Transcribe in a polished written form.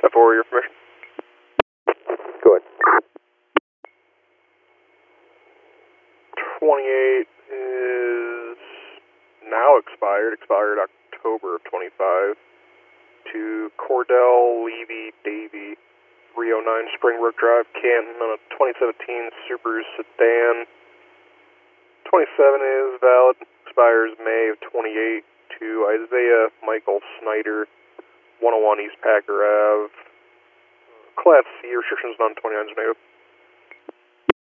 For your permission. Go ahead. 28 is now expired October of 25, to Cordell Levy Davy, 309 Springbrook Drive, Canton, on a 2017 Super sedan. 27 is valid, expires May of 28, to Isaiah Michael Snyder, 101 East Packer Ave, Class C, restrictions non-29 is negative.